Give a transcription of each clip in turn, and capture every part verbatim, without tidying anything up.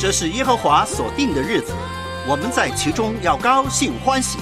这是耶和华所定的日子，我们在其中要高兴欢喜。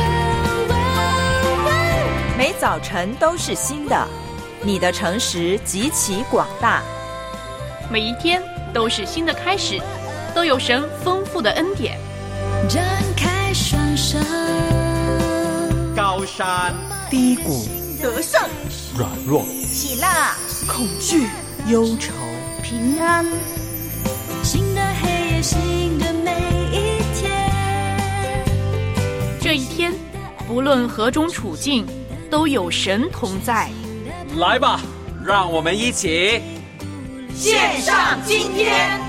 每早晨都是新的，你的诚实极其广大。 每一天都是新的开始，都有神丰富的恩典。 张开双手， 高山低谷， 得胜软弱， 喜乐恐惧忧愁， 平安。 新的黑夜，新的每一天。 这一天不论何种处境，都有神同在。 来吧，让我们一起献上今天。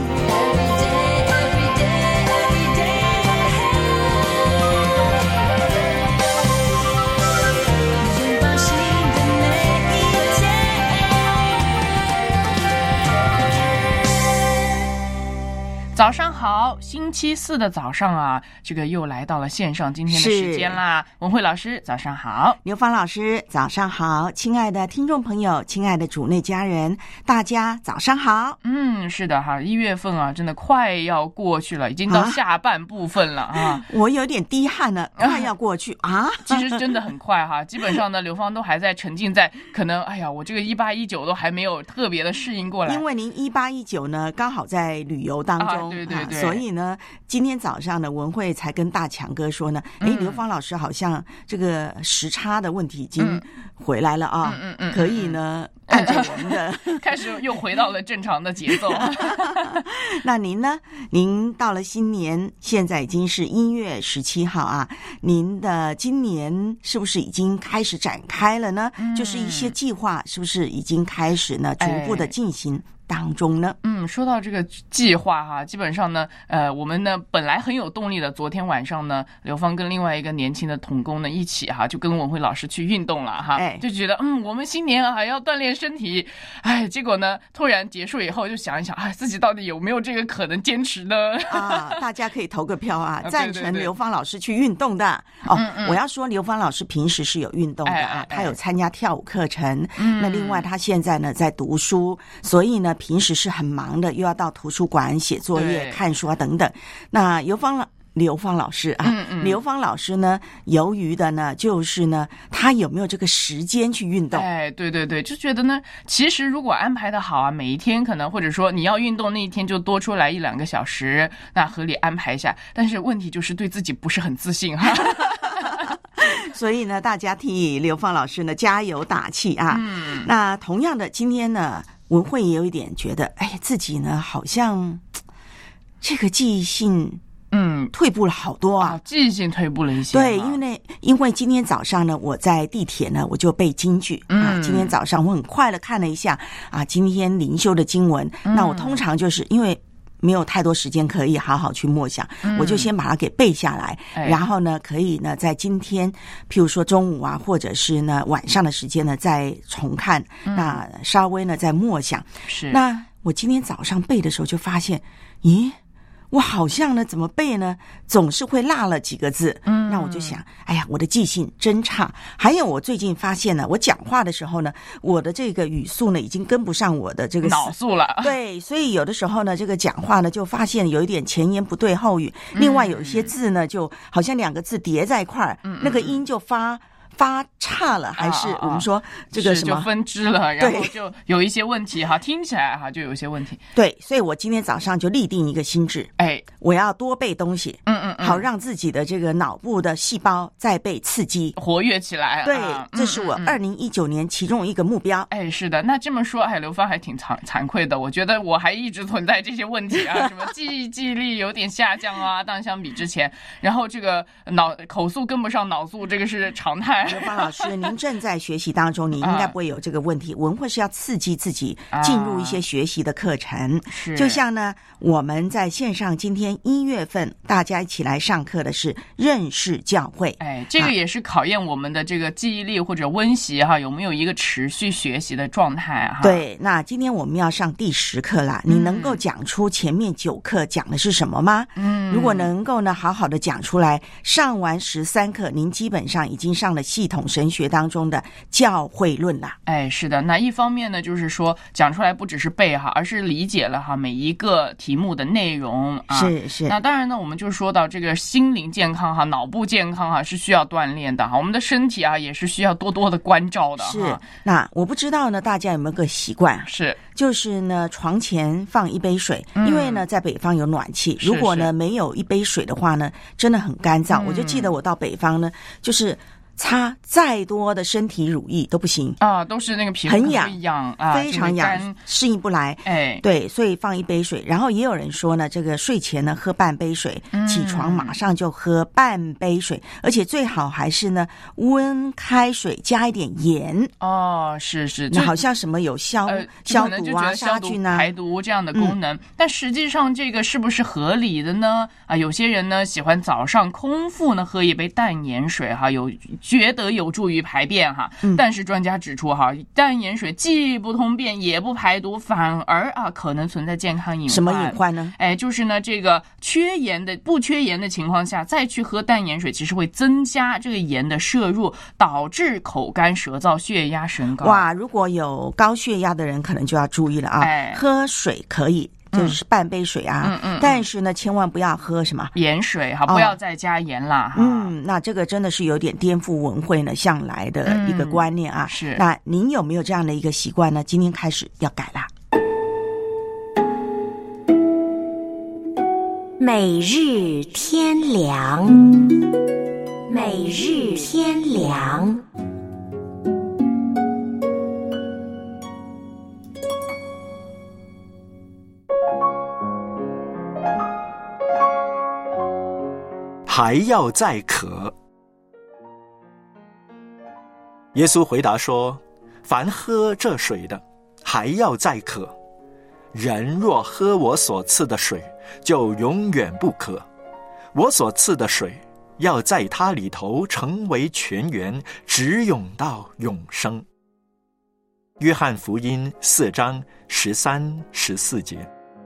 早上好，星期四的早上啊，这个又来到了线上今天的时间啦。文慧老师早上好， 刘芳老师早上好，亲爱的听众朋友，亲爱的主内家人，大家早上好。 嗯，是的哈，一月份啊，真的快要过去了，已经到下半部分了啊。啊我有点滴汗了，快要过去啊。 其实真的很快哈，基本上呢，刘芳都还在沉浸在可能，哎呀，我这个一八一九都还没有特别的适应过来。 因为您一八一九呢，刚好在旅游当中。啊对对对、 啊，所以呢，今天早上呢，文慧才跟大强哥说呢，哎、嗯，刘芳老师好像这个时差的问题已经回来了啊， 嗯嗯嗯， 可以呢，按照我们的开始又回到了正常的节奏。 那您呢？您到了新年，现在已经是一月十七号啊，您的今年是不是已经开始展开了呢？嗯、就是一些计划是不是已经开始呢，逐步的进行？哎当中呢， 嗯，说到这个计划哈，基本上呢，呃，我们呢本来很有动力的，昨天晚上呢，刘芳跟另外一个年轻的同工呢一起哈，就跟文慧老师去运动了哈，哎，就觉得嗯，我们新年啊要锻炼身体，哎，结果呢，突然结束以后就想一想，哎，自己到底有没有这个可能坚持呢？ 啊，大家可以投个票啊，赞成刘芳老师去运动的哦。嗯嗯我要说，刘芳老师平时是有运动的啊，哎哎哎他有参加跳舞课程，嗯、那另外他现在呢在读书，所以呢平时是很忙。忙的又要到图书馆写作业、看书啊等等。那刘芳刘芳老师啊，嗯嗯刘芳老师呢，由于的呢，就是呢，他有没有这个时间去运动？ 哎，对对对，就觉得呢，其实如果安排的好啊，每一天可能或者说你要运动那一天就多出来一两个小时，那合理安排一下。但是问题就是对自己不是很自信哈。 所以呢，大家替刘芳老师呢加油打气啊！嗯，那同样的，今天呢。文慧也有一点觉得，哎，自己呢好像这个记忆性，嗯，退步了好多啊， 哦、记忆性退步了一些。 对，因为呢，因为今天早上呢，我在地铁呢，我就背京剧、嗯、啊。今天早上我很快的看了一下啊，今天灵修的经文。嗯、那我通常就是因为没有太多时间可以好好去默想、嗯、我就先把它给背下来、哎、然后呢可以呢在今天譬如说中午啊或者是呢晚上的时间呢再重看、嗯、那稍微呢再默想。 是， 那我今天早上背的时候就发现，咦，我好像呢怎么背呢总是会落了几个字。嗯，那我就想，哎呀，我的记性真差。还有我最近发现呢，我讲话的时候呢，我的这个语速呢已经跟不上我的这个脑速了。 对，所以有的时候呢，这个讲话呢就发现有一点前言不对后语，另外有一些字呢就好像两个字叠在一块儿、嗯，那个音就发。发差了，还是我们说这个什么就分支了，然后就有一些问题哈，听起来哈就有一些问题。 对，所以我今天早上就立定一个心志，哎，我要多背东西，嗯嗯嗯，好让自己的这个脑部的细胞再被刺激活跃起来。 对， 啊、 这是我二零一九年其中一个目标。 哎，是的，那这么说，哎，刘芳还挺惭惭愧的。我觉得我还一直存在这些问题啊，什么记忆记忆力有点下降啊，当相比之前，然后这个脑口速跟不上脑速，这个是常态。 刘芳老师，您正在学习当中，你应该不会有这个问题。文慧是要刺激自己进入一些学习的课程，啊、就像呢，我们在线上今天一月份大家一起来上课的是认识教会。 哎，这个也是考验我们的这个记忆力或者温习哈，有没有一个持续学习的状态哈？ 对，那今天我们要上第十课啦，你能够讲出前面九课讲的是什么吗？嗯，如果能够呢，好好的讲出来，上完十三课，您基本上已经上了系统神学当中的教会论啦。 哎，是的，那一方面呢，就是说讲出来不只是背哈，而是理解了哈每一个题目的内容啊。 是是。 那当然呢，我们就说到这个心灵健康哈，脑部健康哈是需要锻炼的哈，我们的身体啊也是需要多多的关照的哈。 是。那我不知道呢，大家有没有个习惯？ 是。 就是呢，床前放一杯水， 嗯、 因为呢，在北方有暖气。如果呢没有一杯水的话呢，真的很干燥。嗯、我就记得我到北方呢，就是擦再多的身体乳液都不行啊，都是那个皮肤很痒， 痒啊， 非常痒，适应不来。 哎， 对，所以放一杯水。然后也有人说呢，这个睡前呢喝半杯水， 嗯、 起床马上就喝半杯水，而且最好还是呢温开水加一点盐。 哦，是是， 那好像什么有消、呃、消毒啊、杀菌啊、 排毒这样的功能、嗯，但实际上这个是不是合理的呢？啊，有些人呢喜欢早上空腹呢喝一杯淡盐水哈，有。觉得有助于排便哈，但是专家指出哈，淡盐水既不通便也不排毒，反而啊可能存在健康隐患。 什么隐患呢？ 哎，就是呢这个缺盐的不缺盐的情况下，再去喝淡盐水，其实会增加这个盐的摄入，导致口干舌燥、血压升高。 哇，如果有高血压的人，可能就要注意了啊！ 哎、 喝水可以。就是半杯水啊， 嗯嗯， 但是呢，千万不要喝什么盐水哈，不要再加盐啦。 哦、嗯，那这个真的是有点颠覆文汇呢向来的一个观念啊。 嗯、是， 那您有没有这样的一个习惯呢？今天开始要改啦。 每日天良，每日天良。 还要再渴。耶稣回答说：凡喝这水的，还要再渴。人若喝我所赐的水，就永远不渴。我所赐的水，要在他里头成为泉源，直涌到永生。约翰福音四章十三、十四节。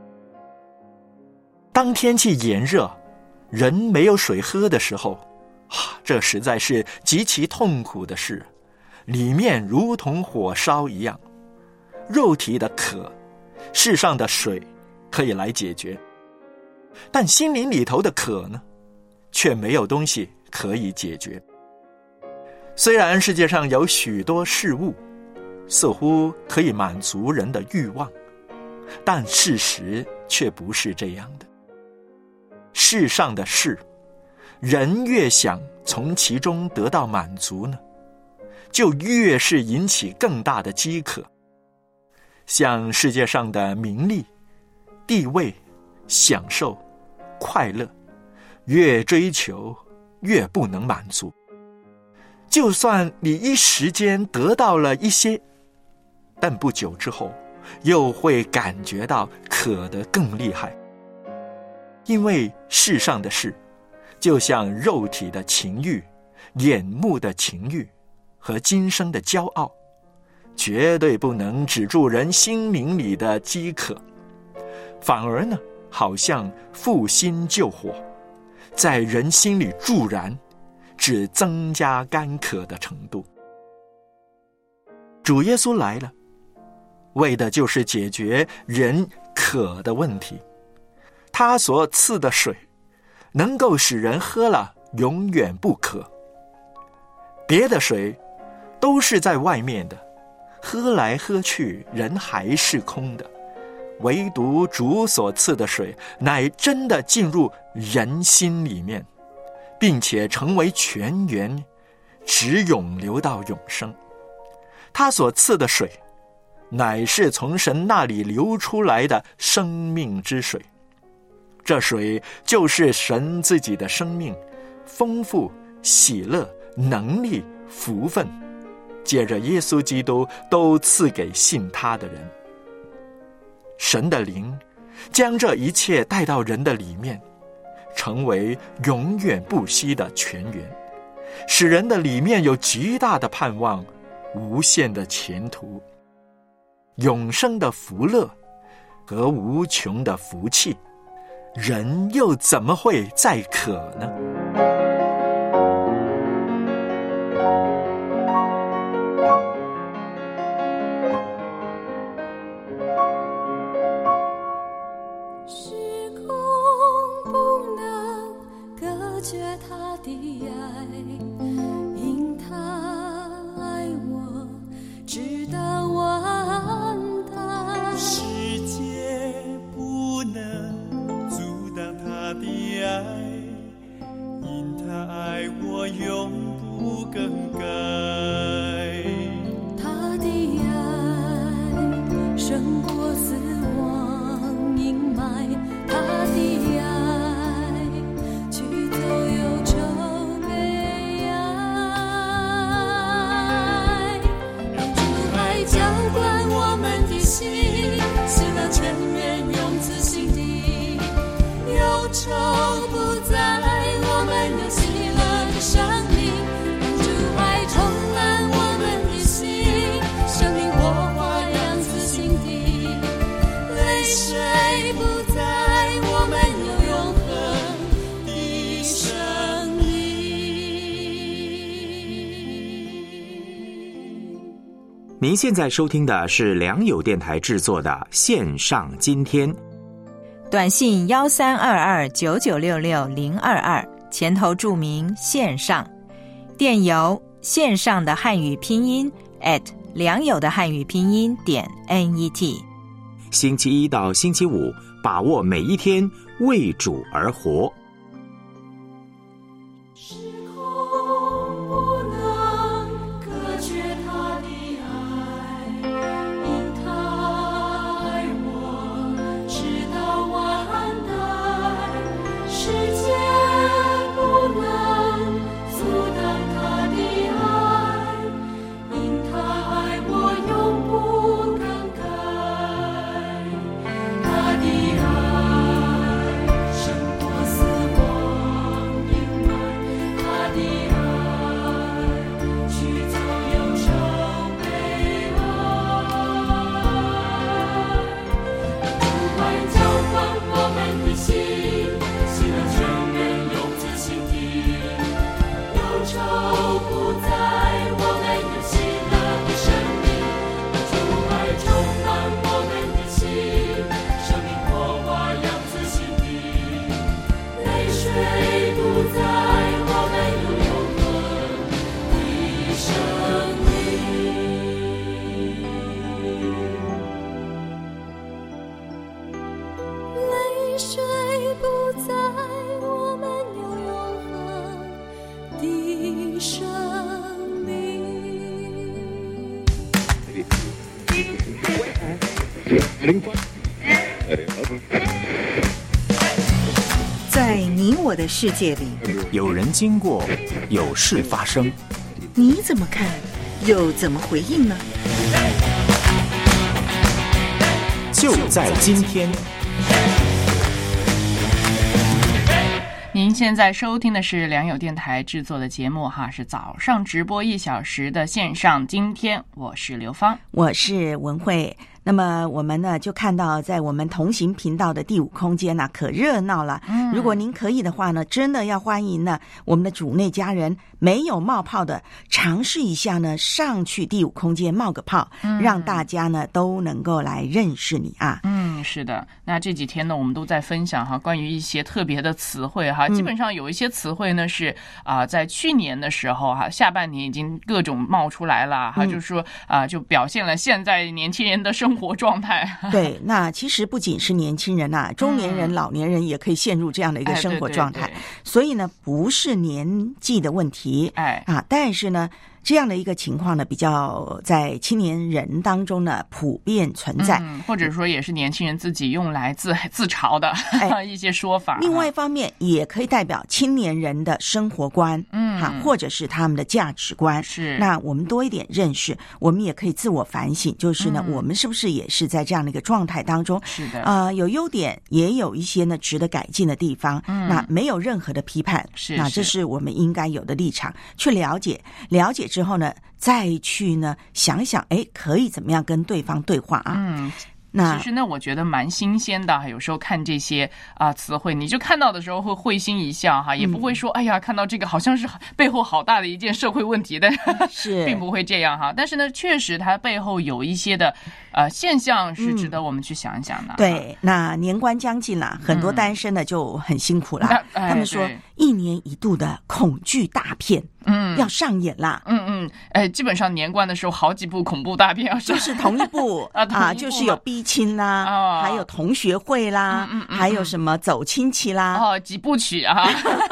当天气炎热，人没有水喝的时候，啊，这实在是极其痛苦的事，里面如同火烧一样。肉体的渴，世上的水可以来解决，但心灵里头的渴呢，却没有东西可以解决。虽然世界上有许多事物似乎可以满足人的欲望，但事实却不是这样的。世上的事，人越想从其中得到满足呢，就越是引起更大的饥渴。像世界上的名利、地位、享受、快乐，越追求越不能满足。就算你一时间得到了一些，但不久之后又会感觉到渴得更厉害。因为世上的事，就像肉体的情欲、眼目的情欲和今生的骄傲，绝对不能止住人心灵里的饥渴，反而呢，好像复心救火，在人心里助燃，只增加干渴的程度。主耶稣来了，为的就是解决人渴的问题。他所赐的水，能够使人喝了永远不渴。别的水都是在外面的，喝来喝去人还是空的，唯独主所赐的水，乃真的进入人心里面，并且成为泉源，直涌流到永生。他所赐的水，乃是从神那里流出来的生命之水。这水就是神自己的生命，丰富、喜乐、能力、福分，借着耶稣基督都赐给信他的人。神的灵将这一切带到人的里面，成为永远不息的泉源，使人的里面有极大的盼望，无限的前途，永生的福乐和无穷的福气，人又怎么会再渴呢？ 的爱，因他爱我直到完蛋。 世界不能阻挡他的爱，因他爱我永不更改。 他的爱胜过死亡阴霾，他的爱去走忧愁悲哀，让主爱浇灌我们的心，喜乐全面永自心底，忧愁不在，我们有喜乐的生命，让主爱充满我们的心，生命火花扬自心底，泪水不在，我们有永恒的生命。 您现在收听的是良友电台制作的线上今天， 短信幺三二二九九六六零二二，前头注明线上，电邮线上的汉语拼音 at 良友的汉语拼音点 net。 星期一到星期五，把握每一天，为主而活。 时空不能隔绝他的爱，因他爱我直到完蛋。世界不能阻挡他的爱，因他爱我永不更改。他的爱胜过死亡阴霾，他的爱驱走忧愁悲哀，主爱浇灌我们的心，喜乐全面永自心底，忧愁不在，我们有喜乐的生命，主爱充满我们的心，生命火花扬自心底，泪水不在，我们有永恒的生命。泪水不在，我们有永恒的生命。 在你我的世界里， 有人经过，有事发生， 你怎么看，又怎么回应呢？ 就在今天。 您现在收听的是良友电台制作的节目哈，是早上直播一小时的线上今天，我是刘芳， 我是文慧。那么我们呢就看到在我们同行频道的第五空间呢、啊、可热闹了、嗯、如果您可以的话呢，真的要欢迎呢我们的主内家人没有冒泡的尝试一下呢，上去第五空间冒个泡、嗯、让大家呢都能够来认识你啊。 嗯，是的。那这几天呢我们都在分享哈关于一些特别的词汇哈、嗯、基本上有一些词汇呢是啊、呃、在去年的时候哈下半年已经各种冒出来了哈、嗯、就是说啊、呃、就表现了现在年轻人的生活状态。 对，那其实不仅是年轻人啊，中年人、嗯、老年人也可以陷入这样的一个生活状态、哎、对对对，所以呢不是年纪的问题，哎啊，但是呢这样的一个情况呢，比较在青年人当中呢普遍存在、 嗯、或者说也是年轻人自己用来自自嘲的、哎、一些说法。 另外一方面也可以代表青年人的生活观，嗯，哈，或者是他们的价值观。是，那我们多一点认识，我们也可以自我反省，就是呢、嗯、我们是不是也是在这样的一个状态当中？是的，呃，有优点，也有一些呢值得改进的地方。嗯，那没有任何的批判，是，那这是我们应该有的立场，去了解了解之后呢，再去呢想想，哎，可以怎么样跟对方对话啊？嗯。 那其实呢，我觉得蛮新鲜的。有时候看这些啊、呃、词汇，你就看到的时候会会心一笑哈，也不会说、嗯、哎呀，看到这个好像是背后好大的一件社会问题，但是并不会这样哈。但是呢，确实它背后有一些的呃现象是值得我们去想一想的。 嗯、对，那年关将近了，很多单身的就很辛苦了。嗯、他们说一年一度的恐惧大片。嗯，要上演啦。 嗯嗯，哎，基本上年关的时候，好几部恐怖大片要上， 就是同一部啊, 啊，就是有逼亲啦，哦、还有同学会啦，嗯嗯嗯、还有什么走亲戚啦， 哦，几部曲啊。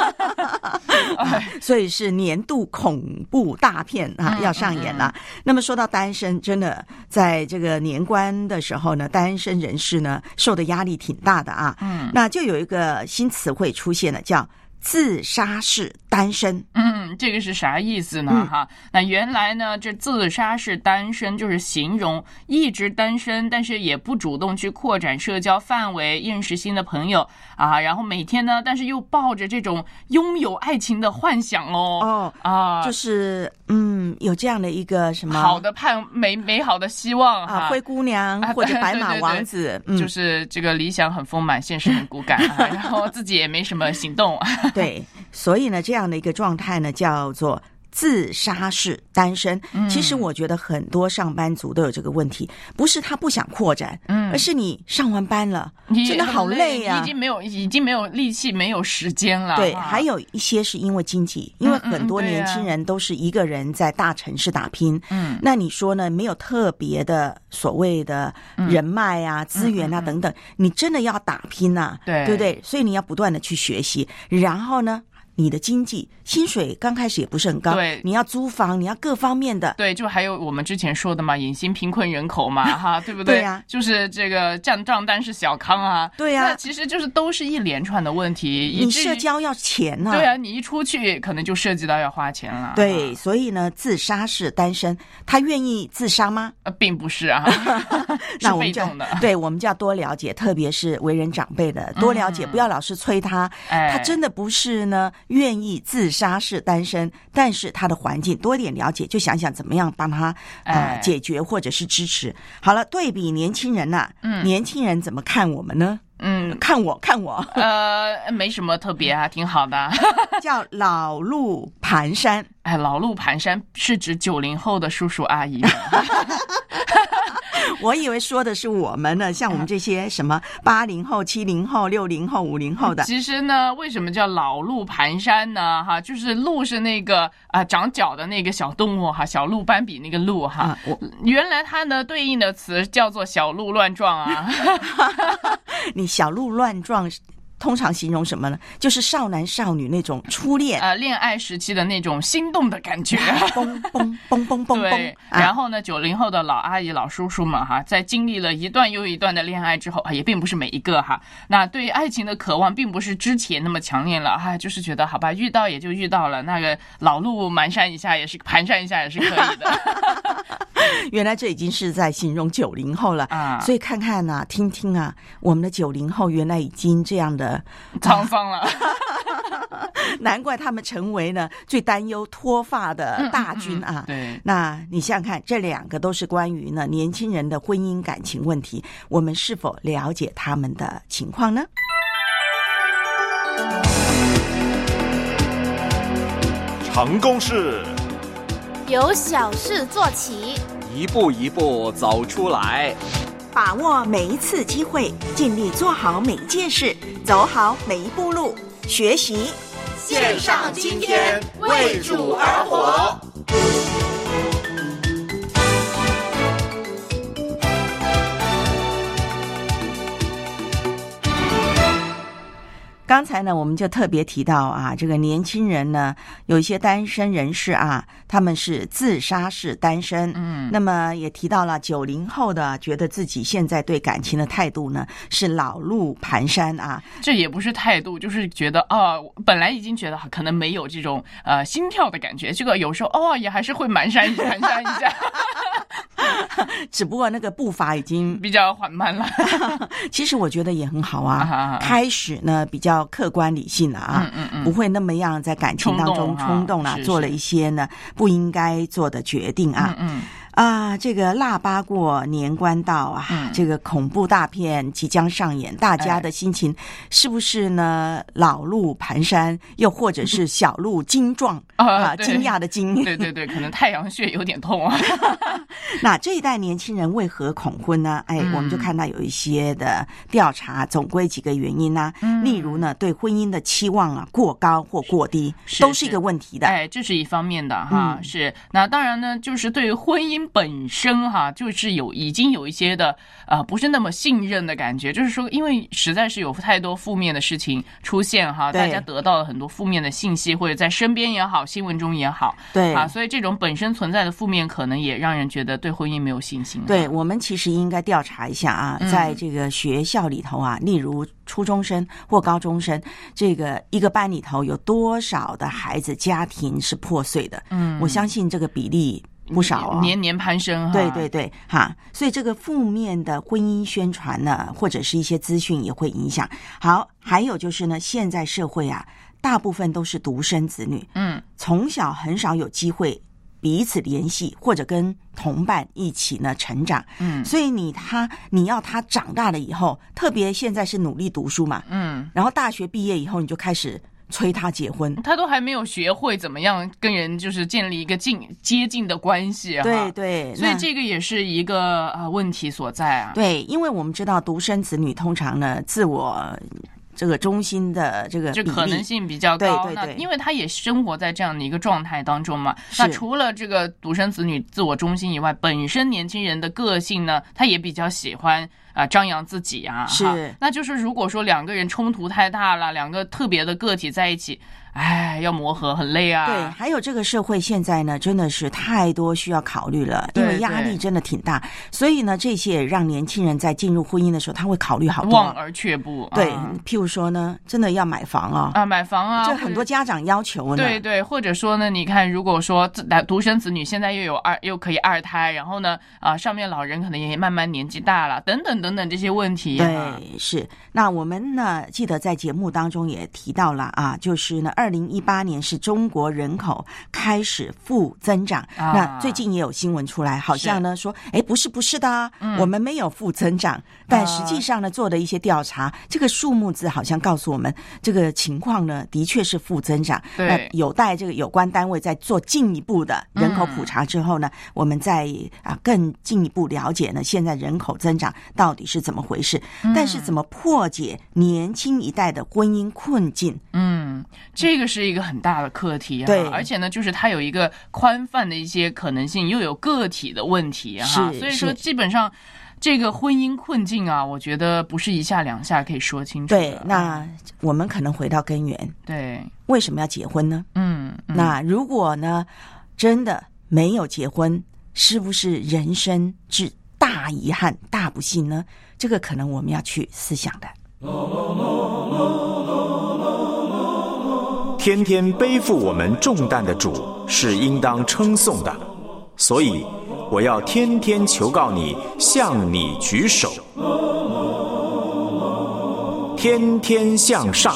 所以是年度恐怖大片啊，要上演了。嗯嗯嗯、那么说到单身，真的在这个年关的时候呢，单身人士呢受的压力挺大的啊。嗯，那就有一个新词汇出现了，叫自杀式单身。 嗯，这个是啥意思呢？嗯、哈，那原来呢，这自杀式单身就是形容一直单身，但是也不主动去扩展社交范围，认识新的朋友啊。然后每天呢，但是又抱着这种拥有爱情的幻想哦。哦啊，就是嗯，有这样的一个什么好的盼美美好的希望啊，灰姑娘或者白马王子， 啊、对对对嗯、就是这个理想很丰满，现实很骨感啊，然后自己也没什么行动。 对，所以呢，这样的一个状态呢，叫做自杀式单身。嗯、其实我觉得很多上班族都有这个问题，不是他不想扩展，嗯，而是你上完班了，真的好累啊， 已经没有已经没有力气，没有时间了。 对，还有一些是因为经济，因为很多年轻人都是一个人在大城市打拼。嗯，那你说呢？没有特别的所谓的人脉啊、嗯、资源啊等等，你真的要打拼啊，对对不对？所以你要不断的去学习，然后呢？你的经济薪水刚开始也不是很高，对，你要租房，你要各方面的， 对，就还有我们之前说的嘛，隐形贫困人口嘛，哈，对不对？ 对呀、啊， 就是这个账账单是小康啊， 对呀、啊， 那其实就是都是一连串的问题。 你社交要钱啊， 对啊，你一出去可能就涉及到要花钱了。 对，啊、所以呢，自杀式单身，他愿意自杀吗？ 呃，并不是啊， 那我们就对，我们就要多了解，特别是为人长辈的，多了解，嗯、不要老是催他，哎、他真的不是呢。愿意自杀式单身，但是他的环境多一点了解，就想想怎么样帮他呃解决或者是支持。好了，对比年轻人呐、啊，嗯，年轻人怎么看我们呢？嗯，看我看我， 呃，没什么特别啊，挺好的。 叫老路蹒跚， 哎，老路蹒跚是指九零后的叔叔阿姨们。 我以为说的是我们呢，像我们这些什么八零后、七零后、六零后、五零后的。 其实呢，为什么叫老路蹒跚呢？哈，就是鹿是那个啊、呃、长角的那个小动物哈，小鹿斑比那个鹿哈。啊、原来它呢对应的词叫做小鹿乱撞啊。 你小鹿乱撞。通常形容什么呢？就是少男少女那种初恋呃恋爱时期的那种心动的感觉， 嘣嘣嘣嘣嘣对。然后呢，九零后的老阿姨、老叔叔们哈，在经历了一段又一段的恋爱之后，也并不是每一个哈，那对爱情的渴望并不是之前那么强烈了哈，就是觉得好吧，遇到也就遇到了，那个老路蹒跚一下也是蹒跚一下也是可以的。 原来这已经是在形容九零后了啊，所以看看啊，听听啊，我们的九零后原来已经这样的。 沧桑了， 难怪他们成为呢最担忧脱发的大军啊！ 嗯嗯嗯、对， 那你想想看，这两个都是关于呢年轻人的婚姻感情问题，我们是否了解他们的情况呢？ 成功是由小事做起， 一步一步走出来。 把握每一次机会，尽力做好每一件事，走好每一步路。学习线上今天，为主而活。 刚才呢，我们就特别提到啊，这个年轻人呢，有一些单身人士啊，他们是自杀式单身。嗯，那么也提到了九零后的，觉得自己现在对感情的态度呢是老路蹒跚啊。 这也不是态度，就是觉得啊、哦，本来已经觉得可能没有这种呃心跳的感觉，这个有时候哦也还是会蹒跚蹒跚一下。 只不过那个步伐已经比较缓慢了。 其实我觉得也很好啊，啊啊开始呢比较客观理性了啊，嗯嗯嗯不会那么样在感情当中冲动了，做了一些呢不应该做的决定啊。嗯嗯啊，这个腊八过，年关到啊，嗯、这个恐怖大片即将上演，大家的心情是不是呢？老路蹒跚，又或者是小路惊撞啊？惊讶的惊， 对对对，可能太阳穴有点痛啊。 那这一代年轻人为何恐婚呢？哎，嗯、我们就看到有一些的调查，总归几个原因啊，嗯、例如呢，对婚姻的期望啊过高或过低， 是都是一个问题的。 哎，这是一方面的哈，嗯、是。那当然呢，就是对于婚姻本身哈，就是有已经有一些的呃不是那么信任的感觉，就是说，因为实在是有太多负面的事情出现哈，大家得到了很多负面的信息，或者在身边也好，新闻中也好， 对啊，所以这种本身存在的负面，可能也让人觉得对婚姻没有信心。 对，我们其实应该调查一下啊，在这个学校里头啊，嗯、例如初中生或高中生，这个一个班里头有多少的孩子家庭是破碎的？嗯，我相信这个比例不少哦， 年年攀升。 对对对，哈，所以这个负面的婚姻宣传呢，或者是一些资讯也会影响。好，还有就是呢，现在社会啊，大部分都是独生子女，嗯，从小很少有机会彼此联系，或者跟同伴一起呢成长，嗯，所以你他你要他长大了以后，特别现在是努力读书嘛，嗯，然后大学毕业以后，你就开始催他结婚， 他都还没有学会怎么样跟人就是建立一个近接近的关系啊。 对对， 所以这个也是一个呃问题所在啊。 对，因为我们知道独生子女通常呢自我这个中心的这个比例， 这可能性比较高。 对对对， 那因为他也生活在这样的一个状态当中嘛。那除了这个独生子女自我中心以外，本身年轻人的个性呢，他也比较喜欢啊、呃、张扬自己啊。 是， 那就是如果说两个人冲突太大了，两个特别的个体在一起，哎，要磨合很累啊。 对，还有这个社会现在呢，真的是太多需要考虑了，因为压力真的挺大，所以呢，这些也让年轻人在进入婚姻的时候，他会考虑好多， 望而却步。 对，嗯、譬如说呢，真的要买房啊、哦、 啊，买房啊， 这很多家长要求呢。 对对，或者说呢，你看，如果说独生子女现在又有二，又可以二胎，然后呢，啊，上面老人可能也慢慢年纪大了，等等等等这些问题、啊。 对，是。那我们呢，记得在节目当中也提到了啊，就是呢，二零一八年是中国人口开始负增长。啊、那最近也有新闻出来，好像呢说，哎，不是不是的、啊嗯，我们没有负增长，但实际上呢，做的一些调查，呃、这个数目字好像告诉我们，这个情况呢，的确是负增长。 对， 那有待这个有关单位在做进一步的人口普查之后呢，嗯、我们再啊更进一步了解呢，现在人口增长到底是怎么回事？嗯、但是怎么破解年轻一代的婚姻困境？ 嗯，这个是一个很大的课题啊。 对， 而且呢，就是它有一个宽泛的一些可能性，又有个体的问题哈。 是， 所以说基本上这个婚姻困境啊，我觉得不是一下两下可以说清楚的。 对，那我们可能回到根源。 对， 为什么要结婚呢？ 嗯，嗯那如果呢，真的没有结婚，是不是人生之大遗憾、大不幸呢？这个可能我们要去思想的。 天天背负我们重担的主是应当称颂的，所以我要天天求告你，向你举手，天天向上。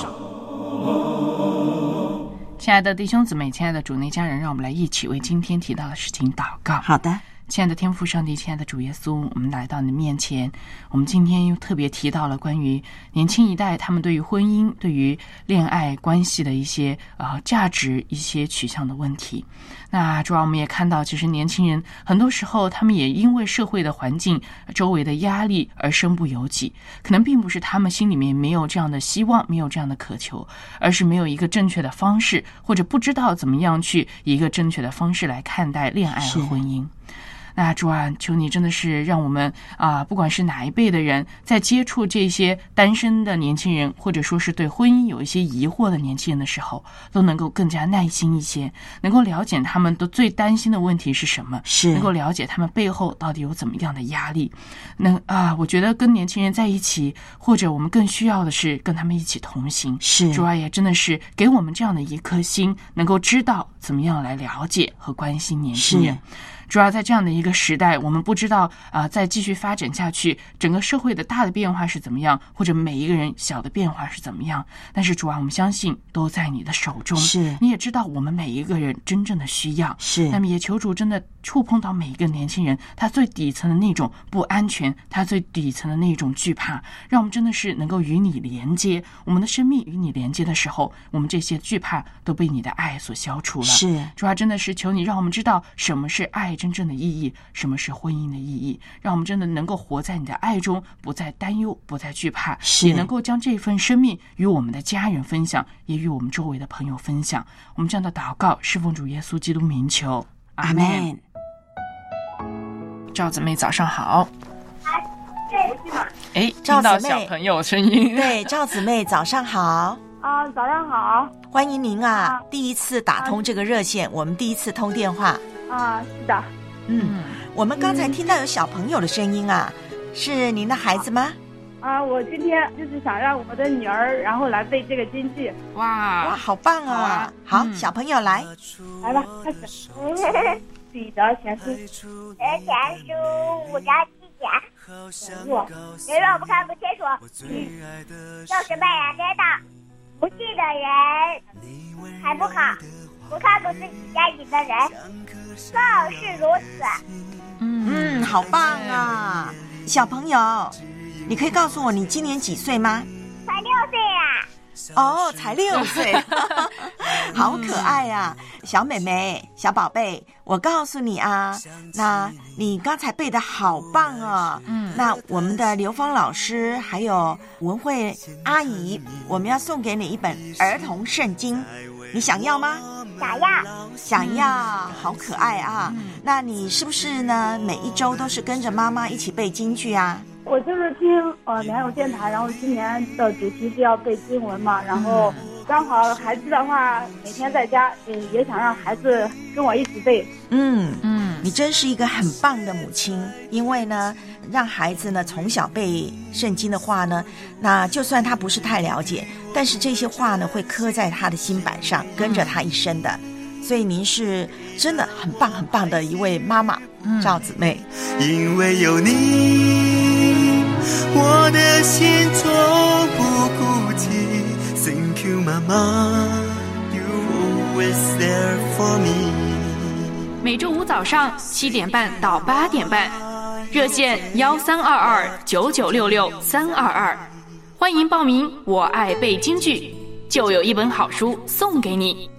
亲爱的弟兄姊妹，亲爱的主内家人，让我们来一起为今天提到的事情祷告。 好的。 亲爱的天父上帝，亲爱的主耶稣，我们来到你的面前，我们今天又特别提到了关于年轻一代他们对于婚姻、对于恋爱关系的一些呃价值、一些取向的问题。那主要我们也看到，其实年轻人很多时候他们也因为社会的环境、周围的压力而身不由己，可能并不是他们心里面没有这样的希望，没有这样的渴求，而是没有一个正确的方式，或者不知道怎么样去以一个正确的方式来看待恋爱和婚姻。那主啊，求你真的是让我们啊、呃，不管是哪一辈的人，在接触这些单身的年轻人，或者说是对婚姻有一些疑惑的年轻人的时候，都能够更加耐心一些，能够了解他们的最担心的问题是什么， 是能够了解他们背后到底有怎么样的压力。能啊，我觉得跟年轻人在一起，或者我们更需要的是跟他们一起同行。 是主啊，也真的是给我们这样的一颗心，能够知道怎么样来了解和关心年轻人。 主要在这样的一个时代，我们不知道啊、呃，再继续发展下去，整个社会的大的变化是怎么样，或者每一个人小的变化是怎么样。但是主啊，我们相信都在你的手中， 是你也知道我们每一个人真正的需要， 是。 那么也求主真的触碰到每一个年轻人他最底层的那种不安全，他最底层的那种惧怕，让我们真的是能够与你连接，我们的生命与你连接的时候，我们这些惧怕都被你的爱所消除了。 是， 主要真的是求你让我们知道什么是爱真正的意义，什么是婚姻的意义，让我们真的能够活在你的爱中，不再担忧，不再惧怕，也能够将这份生命与我们的家人分享，也与我们周围的朋友分享。我们这样的祷告是奉主耶稣基督名求，阿们。赵姊妹早上好。哎，听到小朋友声音。 对，赵姊妹早上好。 啊，早上好， 欢迎您啊！啊第一次打通这个热线，啊、我们第一次通电话。 啊，是的。 嗯，我们刚才听到有小朋友的声音啊，是您的孩子吗？ 啊，我今天就是想让我的女儿，然后来背这个京剧。 哇哇，好棒啊！啊好，嗯、小朋友来， 来吧，开始。彼得前书，彼得前书五章七节。人若不看不清楚，就是被人跌倒。不信的人还不好，不看不自己家里的人更是如此。 嗯，好棒啊！小朋友，你可以告诉我你今年几岁吗？ 才六岁啊。 哦，才六岁，好可爱啊！小妹妹、小宝贝，我告诉你啊，那你刚才背得好棒哦。嗯，那我们的刘芳老师还有文慧阿姨，我们要送给你一本儿童圣经，你想要吗？ 想要， 想要，好可爱啊！嗯、那你是不是呢？每一周都是跟着妈妈一起背京剧啊？ 我就是听呃良友电台，然后今年的主题是要背经文嘛，然后刚好孩子的话每天在家，嗯，也想让孩子跟我一起背。 嗯嗯，你真是一个很棒的母亲，因为呢，让孩子呢从小背圣经的话呢，那就算他不是太了解，但是这些话呢会刻在他的心板上，跟着他一生的。所以您是真的很棒很棒的一位妈妈，嗯、赵姊妹。 因为有你，我的心从不孤寂。Thank you, Mama, you always there for me。 每周五早上七点半到八点半，热线幺三二二九九六六三二二，欢迎报名。我爱背京剧，就有一本好书送给你。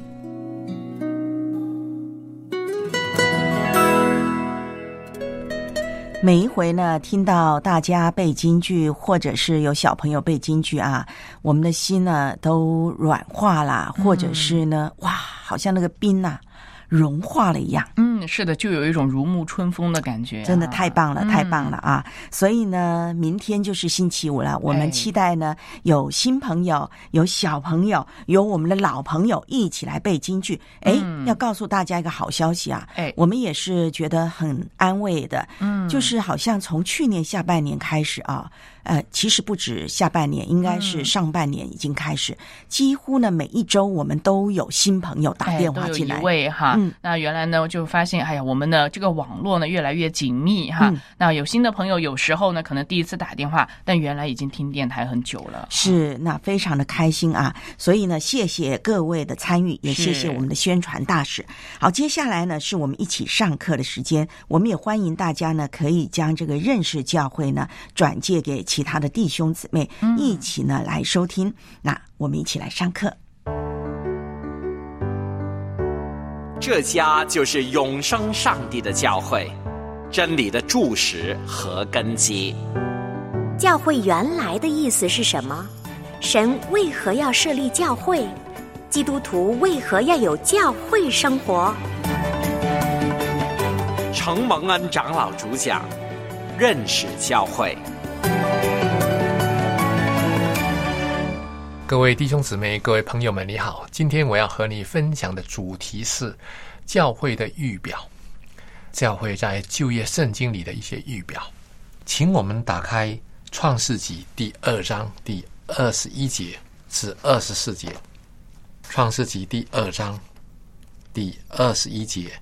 每一回呢，听到大家背京剧，或者是有小朋友背京剧啊，我们的心呢都软化了，或者是呢，嗯、哇，好像那个冰啊融化了一样。 嗯，是的，就有一种如沐春风的感觉、啊， 真的太棒了，太棒了啊！嗯、所以呢，明天就是星期五了，我们期待呢有新朋友、有小朋友、有我们的老朋友一起来背京剧。哎、嗯，要告诉大家一个好消息啊！哎，我们也是觉得很安慰的，嗯，就是好像从去年下半年开始啊。呃，其实不止下半年，应该是上半年已经开始，嗯、几乎呢每一周我们都有新朋友打电话进来。 哎、都有一位哈，嗯、那原来呢就发现，哎呀，我们的这个网络呢越来越紧密哈。嗯、那有新的朋友，有时候呢可能第一次打电话，但原来已经听电台很久了。 是，那非常的开心啊！所以呢，谢谢各位的参与，也谢谢我们的宣传大使。好，接下来呢是我们一起上课的时间，我们也欢迎大家呢可以将这个认识教会呢转介给其他的弟兄姊妹，一起呢来收听。那我们一起来上课。 这家就是永生上帝的教会，真理的柱石和根基。 教会原来的意思是什么？神为何要设立教会？基督徒为何要有教会生活？ 程蒙恩长老主讲，认识教会。 各位弟兄姊妹，各位朋友们，你好！今天我要和你分享的主题是教会的预表，教会在旧约圣经里的一些预表。请我们打开创世纪第二章第二十一节至二十四节。创世纪第二章第二十一节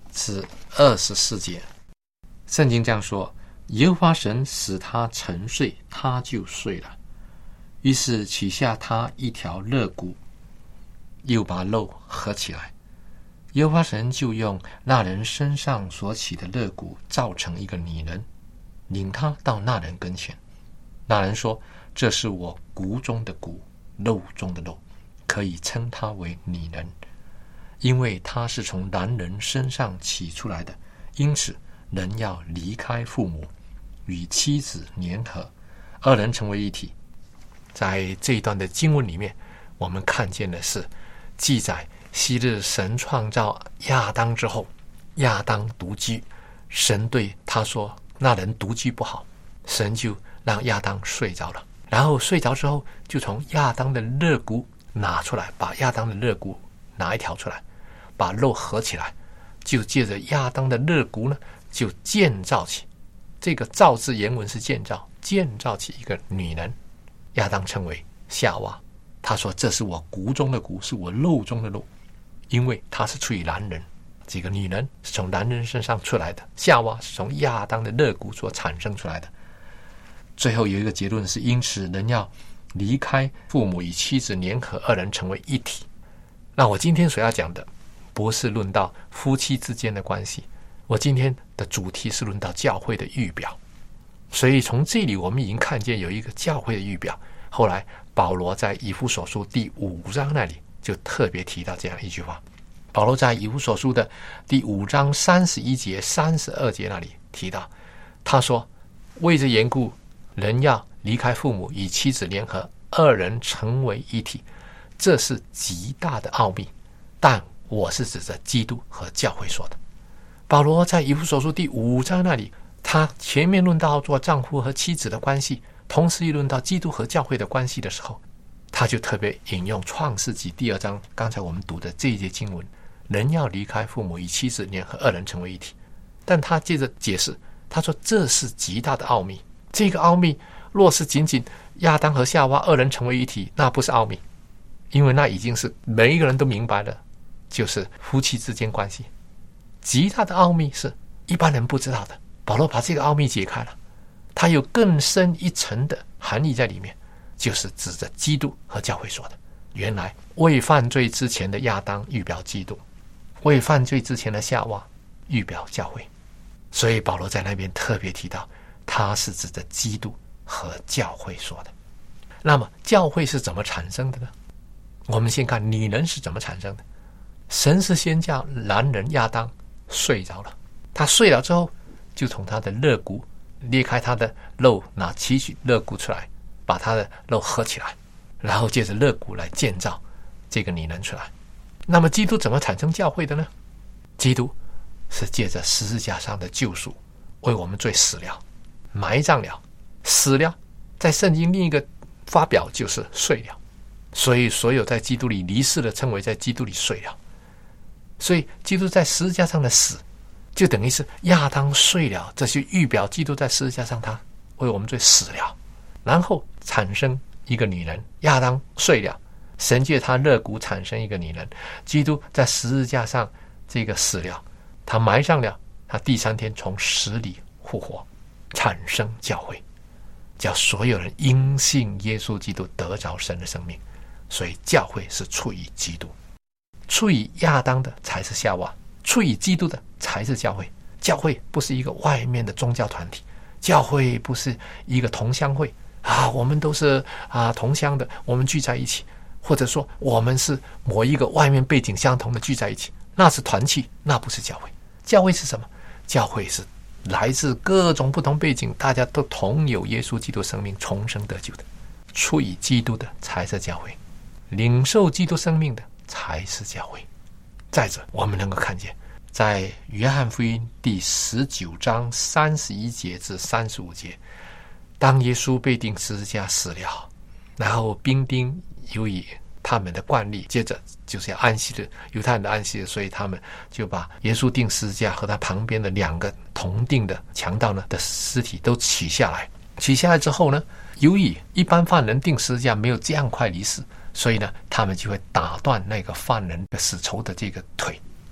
至二十四节。圣经这样说：耶和华神使他沉睡，他就睡了。于是取下他一条肋骨，又把肉合起来。耶和华神就用那人身上所起的肋骨造成一个女人，领他到那人跟前。那人说：这是我骨中的骨，肉中的肉，可以称他为女人，因为他是从男人身上起出来的。因此人要离开父母，与妻子联合，二人成为一体。在这一段的经文里面，我们看见的是记载昔日神创造亚当之后，亚当独居，神对他说那人独居不好，神就让亚当睡着了，然后睡着之后就从亚当的肋骨拿出来，把亚当的肋骨拿一条出来，把肉合起来，就借着亚当的肋骨呢，就建造起，这个造字原文是建造，建造起一个女人，亚当称为夏娃。他说这是我骨中的骨，是我肉中的肉，因为他是出于男人，这个女人是从男人身上出来的，夏娃是从亚当的肋骨所产生出来的。最后有一个结论是，因此人要离开父母，与妻子联合，二人成为一体。那我今天所要讲的不是论到夫妻之间的关系，我今天的主题是论到教会的预表。所以从这里我们已经看见有一个教会的预表。后来保罗在以弗所书第五章那里就特别提到这样一句话。保罗在以弗所书的第五章三十一节三十二节那里提到，他说为这缘故，人要离开父母，与妻子联合，二人成为一体，这是极大的奥秘，但我是指着基督和教会说的。保罗在以弗所书第五章那里，他前面论到做丈夫和妻子的关系，同时一论到基督和教会的关系的时候，他就特别引用创世纪第二章刚才我们读的这一节经文，人要离开父母，与妻子联合，二人成为一体。但他接着解释，他说这是极大的奥秘，这个奥秘若是仅仅亚当和夏娃二人成为一体，那不是奥秘，因为那已经是每一个人都明白了，就是夫妻之间关系。极大的奥秘是一般人不知道的，保罗把这个奥秘解开了，它有更深一层的含义在里面，就是指着基督和教会说的。原来未犯罪之前的亚当预表基督，未犯罪之前的夏娃预表教会。所以保罗在那边特别提到，他是指着基督和教会说的。那么教会是怎么产生的呢？我们先看女人是怎么产生的。神是先叫男人亚当睡着了，他睡了之后，就从他的肋骨裂开他的肉，拿提取肋骨出来，把他的肉合起来，然后借着肋骨来建造这个女人出来。那么基督怎么产生教会的呢？基督是借着十字架上的救赎，为我们罪死了，埋葬了，死了，在圣经另一个发表就是睡了，所以所有在基督里离世的称为在基督里睡了。所以基督在十字架上的死就等于是亚当睡了，这就预表基督在十字架上他为我们罪死了，然后产生一个女人，亚当睡了，神借他肋骨产生一个女人，基督在十字架上这个死了，他埋葬了，他第三天从死里复活，产生教会，叫所有人因信耶稣基督得着神的生命。所以教会是出于基督，出于亚当的才是夏娃，出于基督的才是教会。教会不是一个外面的宗教团体，教会不是一个同乡会啊，我们都是啊同乡的，我们聚在一起，或者说我们是某一个外面背景相同的聚在一起，那是团契，那不是教会。教会是什么？教会是来自各种不同背景，大家都同有耶稣基督生命，重生得救的。出于基督的才是教会，领受基督生命的才是教会。再者，我们能够看见在约翰福音第十九章三十一节至三十五节，当耶稣被钉十字架死了，然后兵丁由于他们的惯例，接着就是要安息日，犹太人的安息日，所以他们就把耶稣钉十字架和他旁边的两个同定的强盗呢的尸体都取下来。取下来之后呢，由于一般犯人钉十字架没有这样快离世，所以呢他们就会打断那个犯人的死囚的这个腿，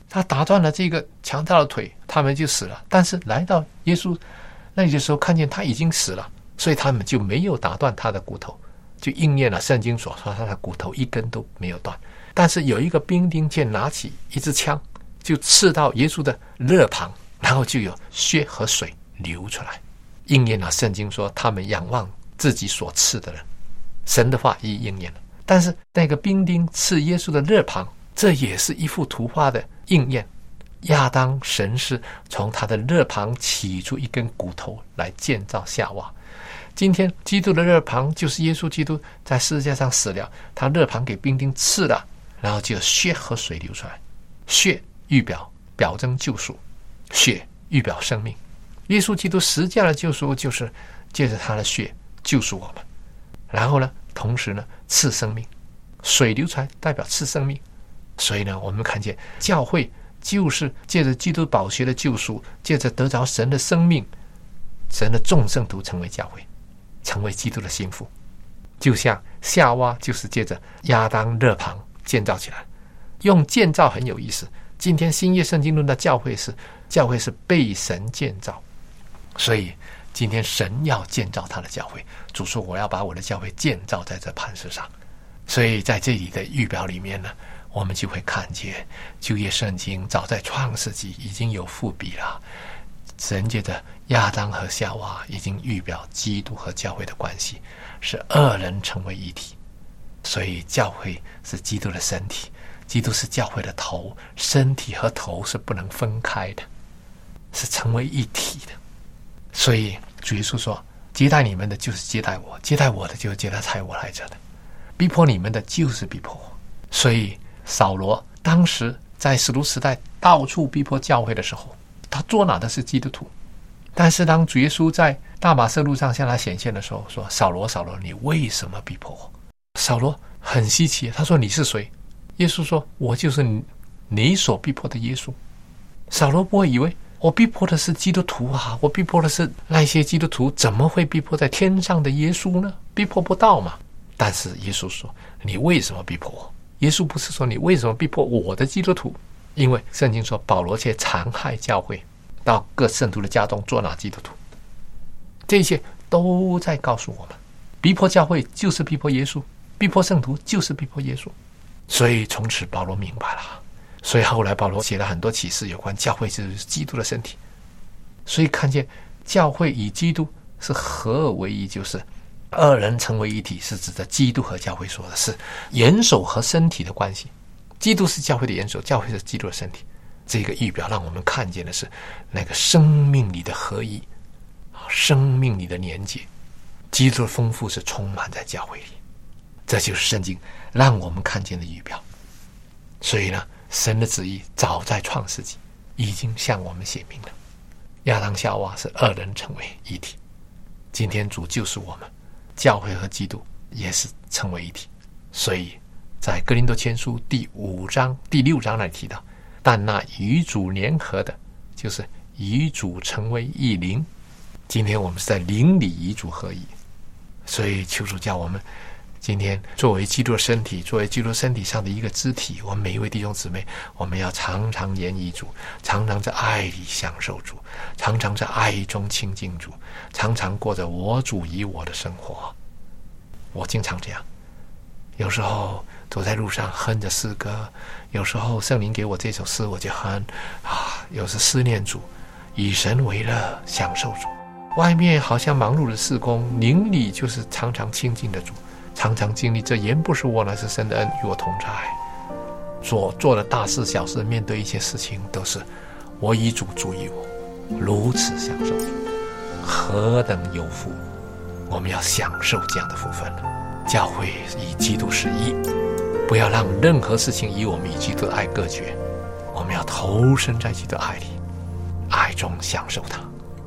他打断了这个强盗的腿，他们就死了。但是来到耶稣那里的时候，看见他已经死了，所以他们就没有打断他的骨头，就应验了圣经所说他的骨头一根都没有断。但是有一个兵丁却拿起一支枪，就刺到耶稣的肋旁，然后就有血和水流出来，应验了圣经说他们仰望自己所刺的人，神的话已应验了。但是那个兵丁刺耶稣的肋旁，这也是一幅图画的应验。亚当神是从他的肋旁起出一根骨头来建造夏娃。今天基督的肋旁就是耶稣基督在十字架上死了，他肋旁给兵丁刺了，然后就有血和水流出来。血预表表征救赎，血预表生命。耶稣基督十字架的救赎就是借着他的血救赎我们，然后呢同时呢赐生命，水流出来代表赐生命。所以呢我们看见教会就是借着基督宝血的救赎，借着得着神的生命，神的众圣徒成为教会，成为基督的心腹。就像夏娃就是借着亚当肋旁建造起来。用建造很有意思，今天新约圣经论的教会是教会是被神建造，所以今天神要建造他的教会，主说我要把我的教会建造在这磐石上。所以在这里的预表里面呢，我们就会看见旧约圣经早在创世纪已经有伏笔了，神借着亚当和夏娃已经预表基督和教会的关系，是二人成为一体。所以教会是基督的身体，基督是教会的头，身体和头是不能分开的，是成为一体的。所以主耶稣说，接待你们的就是接待我，接待我的就是接待差我来者的，逼迫你们的就是逼迫我。所以扫罗当时在使徒时代到处逼迫教会的时候，他捉拿的是基督徒。但是当主耶稣在大马色路上向他显现的时候，说扫罗扫罗，你为什么逼迫我？扫罗很稀奇，他说你是谁？耶稣说我就是你你所逼迫的耶稣。扫罗不会以为我逼迫的是基督徒啊，我逼迫的是那些基督徒，怎么会逼迫在天上的耶稣呢？逼迫不到嘛。但是耶稣说你为什么逼迫我？耶稣不是说你为什么逼迫我的基督徒，因为圣经说保罗却残害教会，到各圣徒的家中捉拿基督徒。这些都在告诉我们，逼迫教会就是逼迫耶稣，逼迫圣徒就是逼迫耶稣。所以从此保罗明白了，所以后来保罗写了很多启示，有关教会就是基督的身体。所以看见教会与基督是合而为一，就是二人成为一体，是指的基督和教会说的是元首和身体的关系。基督是教会的元首，教会是基督的身体。这个预表让我们看见的是那个生命里的合一，生命里的连结。基督的丰富是充满在教会里，这就是圣经让我们看见的预表。所以呢，神的旨意早在创世纪已经向我们写明了，亚当夏娃是二人成为一体。今天主就是我们，教会和基督也是成为一体。所以在哥林多前书第五章第六章那里提到，但那与主联合的，就是与主成为一灵。今天我们是在灵里与主合一。所以求主叫我们今天作为基督的身体，作为基督身体上的一个肢体，我们每一位弟兄姊妹，我们要常常联谊主，常常在爱里享受主，常常在爱中亲近主，常常过着我主与我的生活。我经常这样，有时候走在路上哼着诗歌，有时候圣灵给我这首诗我就哼啊，有时思念主，以神为乐，享受主。外面好像忙碌的事工，灵里就是常常亲近的主，常常经历这原不是我，乃是神的恩与我同在。所做的大事小事，面对一些事情，都是我以主，主以我，如此享受主，何等有福！我们要享受这样的福分。教会以基督是一，不要让任何事情以我们以基督的爱隔绝。我们要投身在基督的爱里，爱中享受它。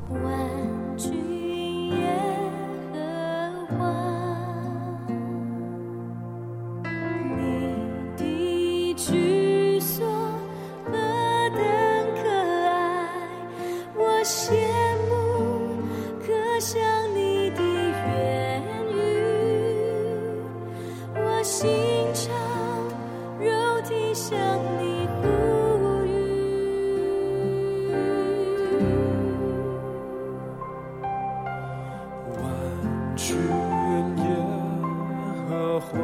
居所何等可爱，我羡慕可想你的言语，我心肠肉体向你呼吁， 的话，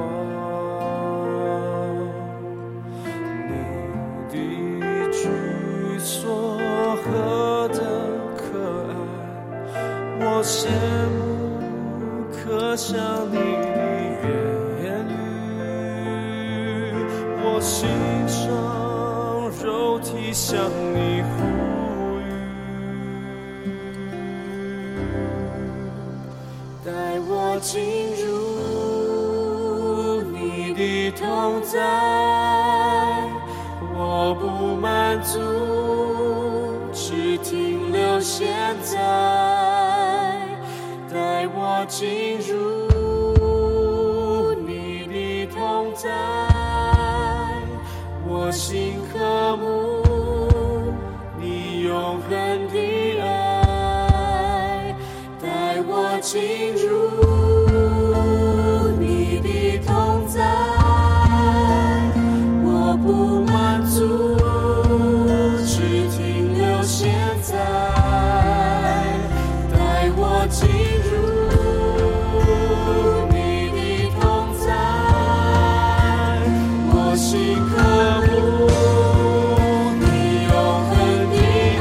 你的举措何等可爱，我羡慕可想你的言语，我心上肉体向你呼吁，带我进入你的同在，我不满足，只停留现在，带我进入你的同在，我心渴慕你永恒的爱，带我进入你的同在，我不满足，只停留现在，带我进入你的同在，我心渴慕你永恒的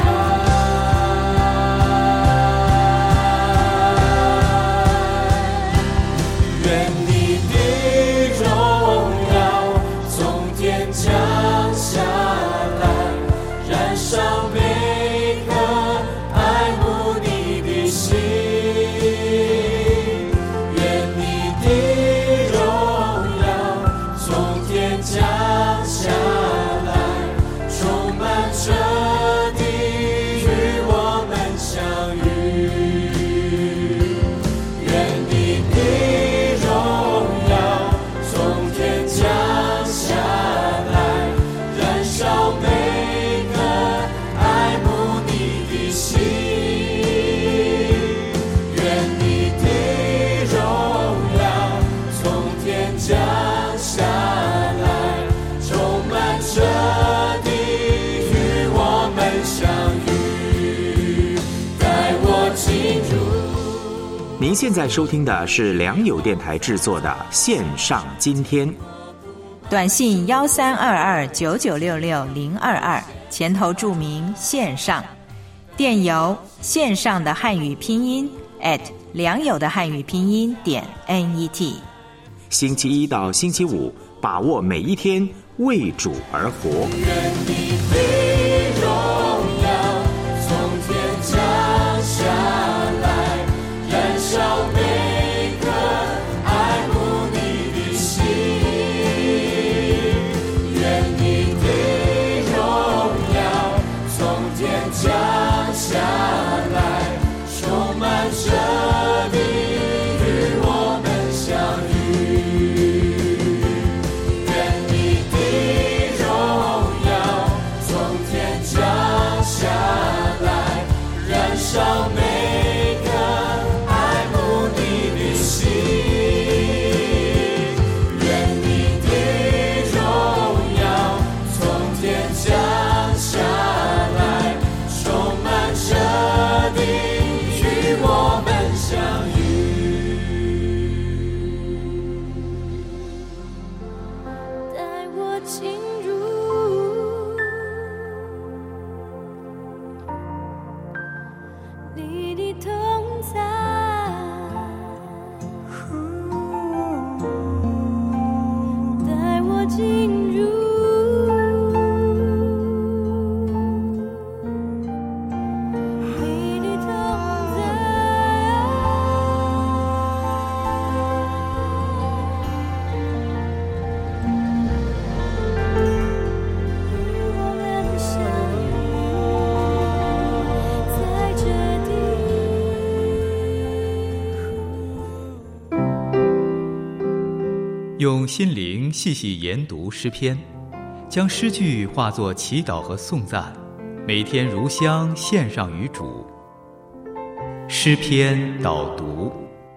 爱，愿你的荣耀从天降下来，燃烧每颗爱慕你的心，愿你的荣耀从天降下来，充满这地与我们相遇，愿你的荣耀从天降下来，燃烧每个爱慕你的心，愿你的荣耀从天降下来，充满这地与我们相遇，带我进入。 您现在收听的是良友电台制作的线上今天。 短信幺三二二九九六六零二二，前头注明线上。电邮线上的汉语拼音 at 良友的汉语拼音点 net。 星期一到星期五，把握每一天，为主而活。 愿你的荣耀从天降下来，燃烧每个爱慕你的心，愿你的荣耀从天降下来，充满这地与我们相遇，愿你的荣耀从天降下来，燃烧每个爱慕你的心，愿你的荣耀从天降下来，充满这地与我们相遇，带我进入你的同在，带我进入你的同在，与我们相遇在这地。 用心灵细细研读诗篇，将诗句化作祈祷和颂赞，每天如香献上于主。诗篇导读。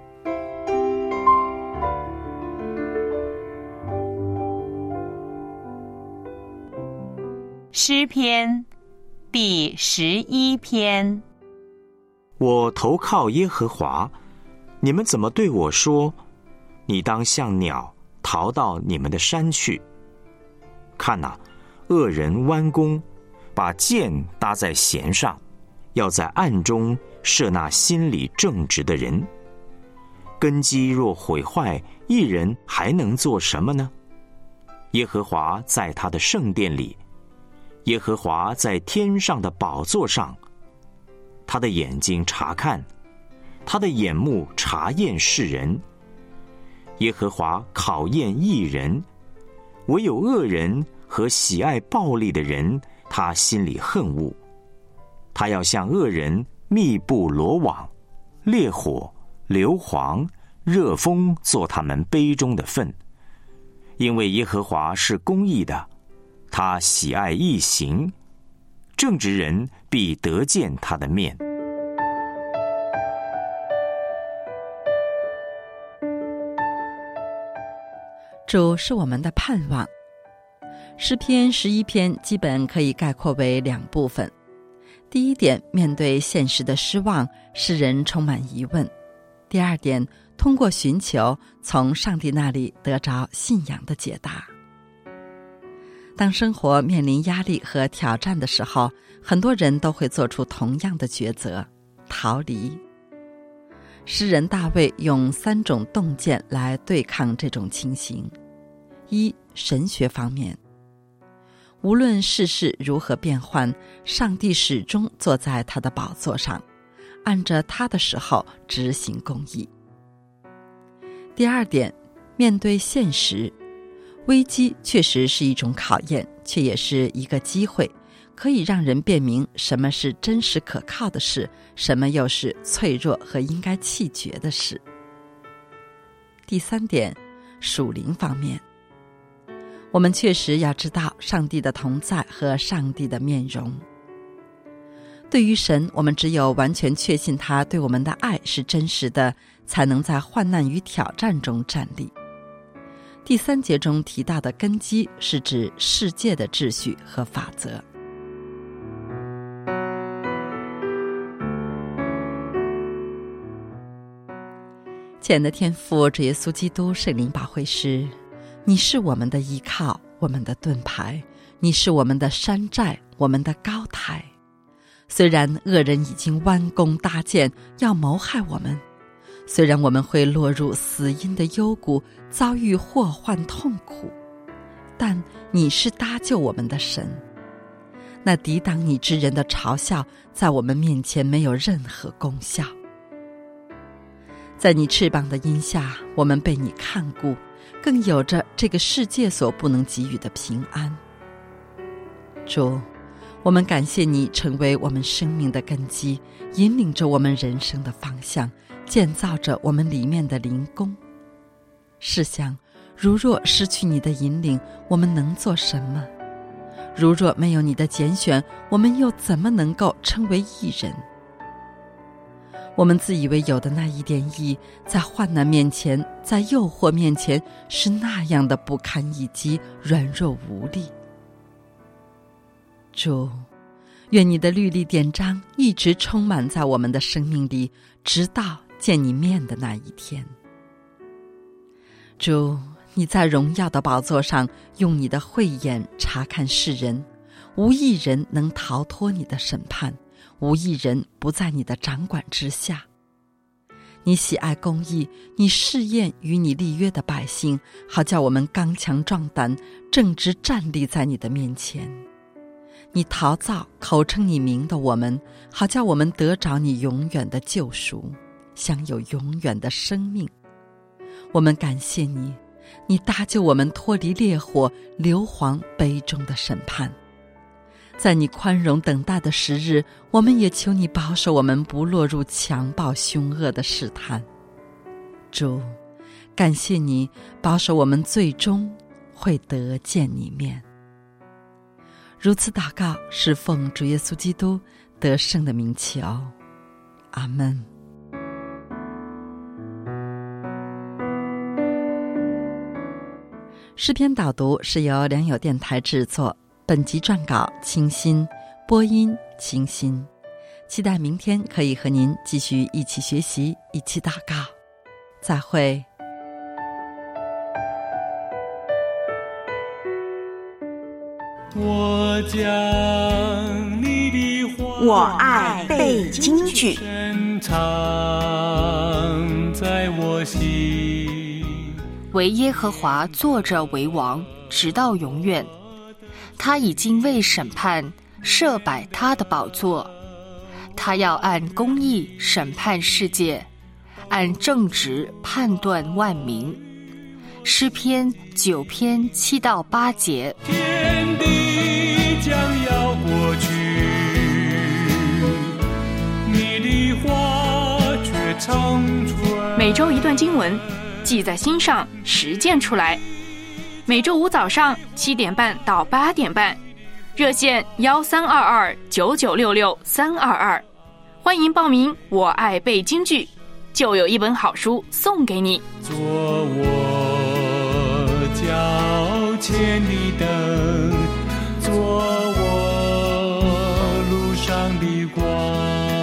诗篇第十一篇。 我投靠耶和华，你们怎么对我说？你当像鸟逃到你们的山去。看哪，恶人弯弓，把箭搭在弦上，要在暗中射那心里正直的人。根基若毁坏，一人还能做什么呢？耶和华在他的圣殿里，耶和华在天上的宝座上。他的眼睛察看，他的眼目察验世人。耶和华考验义人，唯有恶人和喜爱暴力的人，他心里恨恶。他要向恶人密布罗网，烈火、硫磺、热风做他们杯中的分。因为耶和华是公义的，他喜爱义行，正直人必得见他的面。 主是我们的盼望。诗篇十一篇基本可以概括为两部分。第一点，面对现实的失望，诗人充满疑问。第二点，通过寻求，从上帝那里得着信仰的解答。当生活面临压力和挑战的时候，很多人都会做出同样的抉择：逃离。诗人大卫用三种洞见来对抗这种情形。一、神学方面，无论世事如何变幻，上帝始终坐在他的宝座上，按着他的时候执行公义。第二点，面对现实，危机确实是一种考验，却也是一个机会，可以让人辨明什么是真实可靠的事，什么又是脆弱和应该弃绝的事。第三点，属灵方面，我们确实要知道上帝的同在和上帝的面容。对于神，我们只有完全确信他对我们的爱是真实的，才能在患难与挑战中站立。第三节中提到的根基是指世界的秩序和法则。亲爱的天父，主耶稣基督圣灵保惠师，你是我们的依靠，我们的盾牌，你是我们的山寨，我们的高台。虽然恶人已经弯弓搭箭要谋害我们，虽然我们会落入死荫的幽谷，遭遇祸患痛苦，但你是搭救我们的神。那抵挡你之人的嘲笑，在我们面前没有任何功效。在你翅膀的荫下，我们被你看顾，更有着这个世界所不能给予的平安。主，我们感谢你成为我们生命的根基，引领着我们人生的方向，建造着我们里面的灵宫。试想，如若失去你的引领，我们能做什么？如若没有你的拣选，我们又怎么能够称为义人？我们自以为有的那一点义，在患难面前，在诱惑面前，是那样的不堪一击，软弱无力。主，愿你的律例典章一直充满在我们的生命里，直到见你面的那一天。主，你在荣耀的宝座上，用你的慧眼察看世人，无一人能逃脱你的审判，无一人不在你的掌管之下。你喜爱公义，你试验与你立约的百姓，好叫我们刚强壮胆，正直站立在你的面前。你陶造口称你名的我们，好叫我们得着你永远的救赎，享有永远的生命。我们感谢你，你搭救我们脱离烈火、硫磺杯中的审判。在你宽容等待的时日，我们也求你保守我们不落入强暴凶恶的试探。主，感谢你保守我们最终会得见你面。如此祷告，是奉主耶稣基督得胜的名求，阿们。诗篇导读是由良友电台制作，本集撰稿清新，播音清新。期待明天可以和您继续一起学习，一起祷告。再会。 我将你的话我爱背京剧深藏在我心。 唯耶和华坐着为王，直到永远。他已经为审判设摆他的宝座，他要按公义审判世界，按正直判断万民。诗篇九篇七到八节。 天地将要过去，你的话却长存。 每周一段经文，记在心上，实践出来。每周五早上七点半到八点半，热线幺三二二九九六六三二二，欢迎报名。我爱背京剧，就有一本好书送给你。 做我脚前的灯，做我路上的光。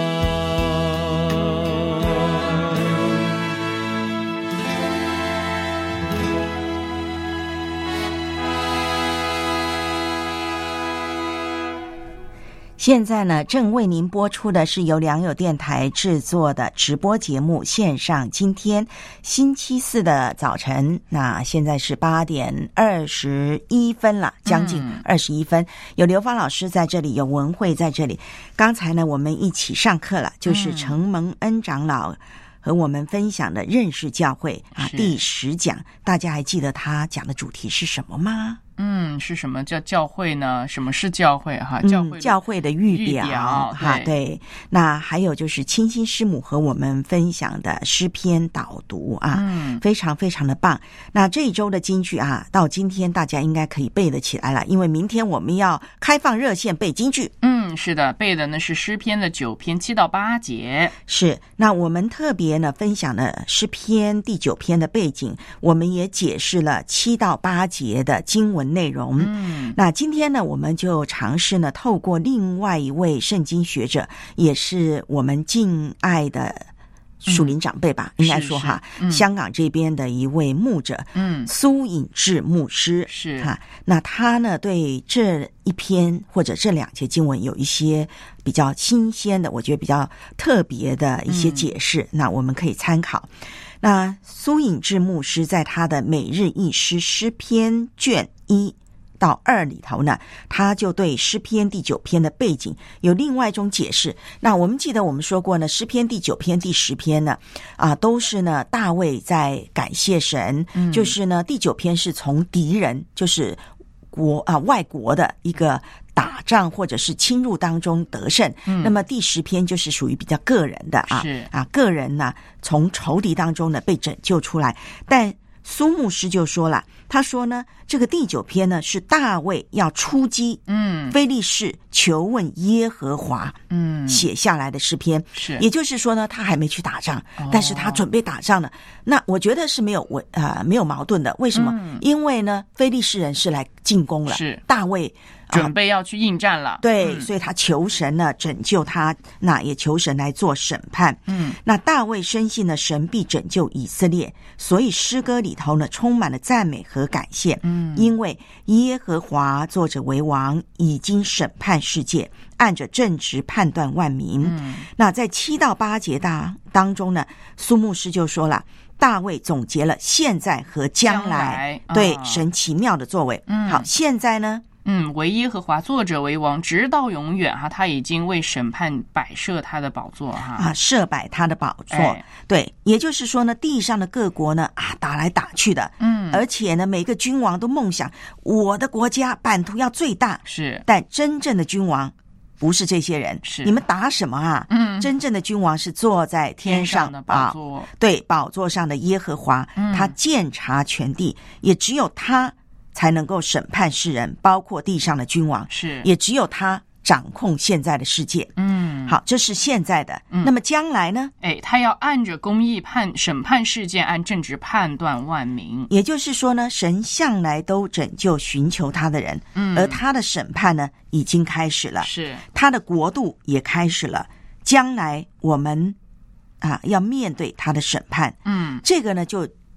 现在呢，正为您播出的是由良友电台制作的直播节目《线上今天》，星期四的早晨。那现在是八点二十一分了，将近二十一分。嗯、有刘芳老师在这里，有文慧在这里。刚才呢，我们一起上课了，就是程蒙恩长老和我们分享的认识教会啊第十讲。大家还记得他讲的主题是什么吗？ 嗯，是什么叫教会呢？什么是教会哈？教会、 嗯、教会的预表哈，对。那还有就是清心师母和我们分享的诗篇导读啊，嗯，非常非常的棒。那这一周的金句啊，到今天大家应该可以背得起来了，因为明天我们要开放热线背金句。 嗯，是的，背的呢是诗篇的九篇七到八节。 是，那我们特别呢分享了诗篇第九篇的背景，我们也解释了七到八节的经文内容。嗯，那今天呢，我们就尝试呢，透过另外一位圣经学者，也是我们敬爱的属灵长辈吧，嗯、应该说哈，是是嗯、香港这边的一位牧者，嗯，苏引志牧师是哈。那他呢，对这一篇或者这两节经文有一些比较新鲜的，我觉得比较特别的一些解释，嗯、那我们可以参考。那苏引志牧师在他的每日一诗诗篇卷一到二里头呢，他就对诗篇第九篇的背景有另外一种解释。那我们记得我们说过呢，诗篇第九篇第十篇呢啊都是呢大卫在感谢神，嗯、就是呢第九篇是从敌人就是国啊外国的一个打仗或者是侵入当中得胜，嗯、那么第十篇就是属于比较个人的啊， 是啊个人呢从仇敌当中呢被拯救出来。但苏牧师就说了，他说呢，这个第九篇呢是大卫要出击，嗯，非利士求问耶和华，嗯，写下来的诗篇， 是， 也就是说呢，他还没去打仗，哦、但是他准备打仗了。那我觉得是没有违啊、呃、没有矛盾的。为什么？嗯、因为呢，非利士人是来进攻了， 是大卫。 准备要去应战了， 啊、对、嗯，所以他求神呢拯救他，那也求神来做审判。嗯，那大卫深信呢神必拯救以色列，所以诗歌里头呢充满了赞美和感谢。嗯，因为耶和华坐着为王，已经审判世界，按着正直判断万民。嗯，那在七到八节当当中呢，苏牧师就说了。大卫总结了现在和将来，将来对、哦、神奇妙的作为。嗯，好，现在呢？ 嗯，为耶和华作者为王，直到永远哈。他已经为审判摆设他的宝座哈啊，设摆他的宝座。哎、对，也就是说呢，地上的各国呢啊打来打去的，嗯，而且呢，每个君王都梦想我的国家版图要最大， 是， 但真正的君王。不是这些人， 是你们打什么啊？嗯，真正的君王是坐在天上的宝座， 啊、对，宝座上的耶和华，嗯、他鉴察全地，也只有他才能够审判世人，包括地上的君王， 是， 也只有他掌控现在的世界。嗯，好，这是现在的。嗯、那么将来呢？ 哎，他要按着公义判审判事件，按正直判断万民。 也就是说呢，神向来都拯救寻求他的人，嗯，而他的审判呢已经开始了， 是他的国度也开始了。将来我们啊要面对他的审判，嗯，这个呢就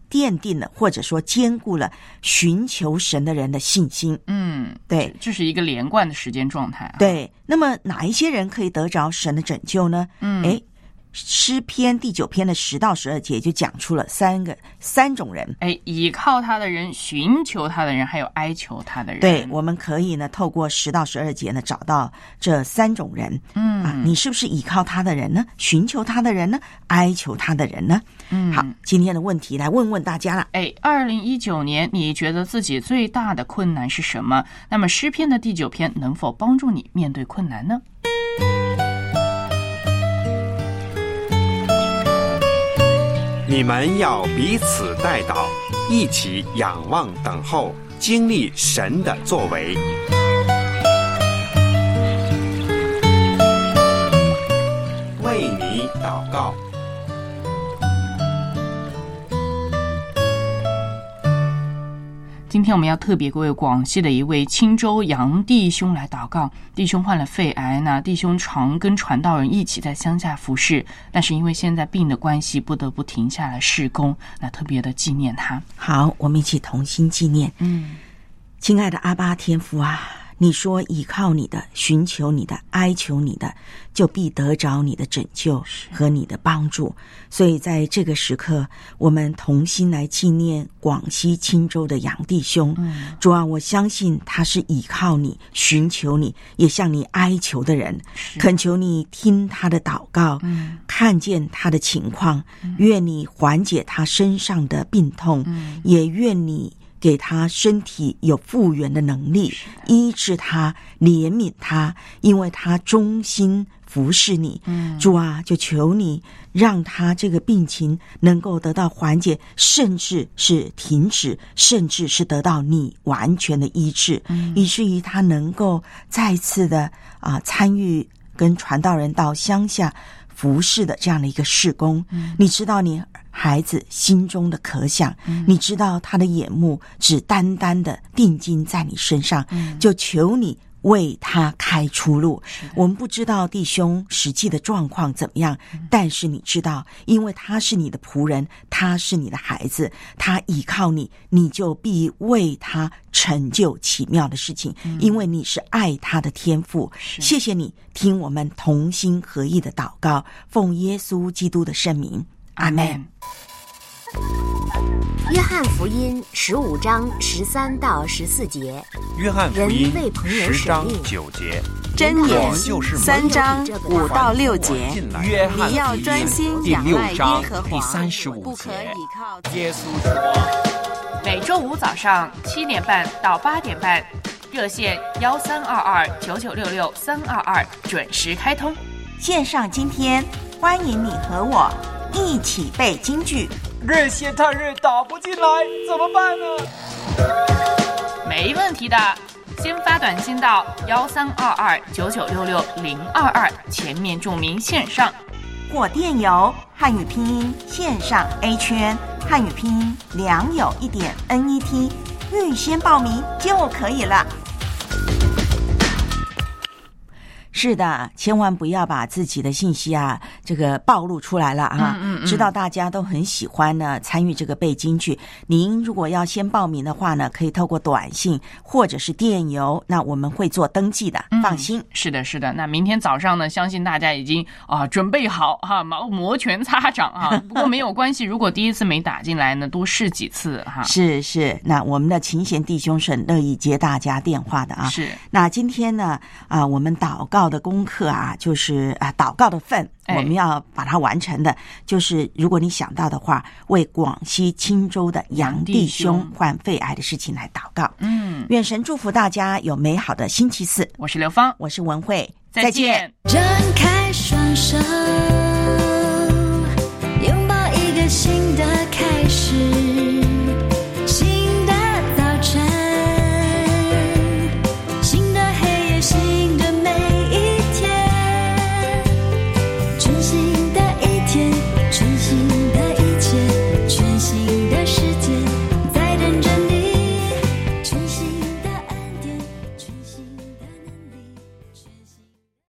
奠定了或者说坚固了寻求神的人的信心。 嗯， 对， 这是一个连贯的时间状态、啊。 对，那么哪一些人可以得着神的拯救呢？ 嗯， 诶诗篇第九篇的十到十二节就讲出了三个三种人， 哎，倚靠他的人、寻求他的人，还有哀求他的人。 对，我们可以呢透过十到十二节呢找到这三种人。 嗯啊，你是不是倚靠他的人呢？寻求他的人呢？哀求他的人呢？ 嗯， 好，今天的问题来问问大家了。 哎，二零一九年你觉得自己最大的困难是什么？那么诗篇的第九篇能否帮助你面对困难呢？ 你们要彼此代祷，一起仰望等候，经历神的作为。为你祷告。 今天我们要特别为广西的一位钦州杨弟兄来祷告。弟兄患了肺癌，那弟兄常跟传道人一起在乡下服侍，但是因为现在病的关系，不得不停下来事工，那特别的纪念他。 好，我们一起同心纪念。 嗯， 亲爱的阿爸天父啊，你说倚靠你的、寻求你的、哀求你的，就必得着你的拯救和你的帮助。所以在这个时刻，我们同心来纪念广西钦州的杨弟兄。 嗯， 主啊，我相信他是倚靠你、寻求你，也向你哀求的人，恳求你听他的祷告， 嗯， 看见他的情况，嗯，愿你缓解他身上的病痛， 嗯， 也愿你给他身体有复原的能力，医治他，怜悯他，因为他忠心服侍你。 嗯， 主啊，就求你让他这个病情能够得到缓解，甚至是停止，甚至是得到你完全的医治， 嗯， 以至于他能够再次的啊参与跟传道人到乡下服侍的这样的一个事工。 嗯， 你知道你孩子心中的可想， 嗯， 你知道他的眼目只单单的定睛在你身上， 嗯， 就求你为他开出路。我们不知道弟兄实际的状况怎么样， 嗯， 但是你知道，因为他是你的仆人，他是你的孩子，他倚靠你，你就必为他成就奇妙的事情， 嗯， 因为你是爱他的天父。谢谢你听我们同心合意的祷告，奉耶稣基督的圣名，阿们。 约翰福音十五章十三到十四节， 约翰福音人为朋友十章舍命九节， 箴言三章五到六节， 约翰你要专心第仰赖耶六章和华， 第三十五不可节倚靠耶稣说， 每周五早上七点半到八点半，热线幺三二二九九六六三二二准时开通。 线上今天，欢迎你和我一起背京剧。 热线太热打不进来，怎么办呢？ 没问题的，先发短信到幺三二二九九六六零二二，前面注明线上， 或电邮汉语拼音线上 A 圈汉语拼音良友一点 N E T， 预先报名就可以了。 是的，千万不要把自己的信息啊，这个暴露出来了啊！ 嗯嗯嗯知道大家都很喜欢呢，参与这个背京剧。您如果要先报名的话呢，可以透过短信或者是电邮，那我们会做登记的， 嗯放心。 是的，是的。那明天早上呢，相信大家已经啊准备好哈，摩摩拳擦掌啊。不过没有关系，如果第一次没打进来呢，多试几次哈。 是是，那我们的勤贤弟兄是很乐意接大家电话的啊。 是。 那今天呢，啊，我们祷告的功课啊，就是啊，祷告的份。 哎我们要把它完成的，就是如果你想到的话，为广西钦州的杨弟兄患肺癌的事情来祷告。 嗯， 愿神祝福大家有美好的星期四。 我是刘芳， 我是文慧， 再见。 张开双手，拥抱一个新的开始。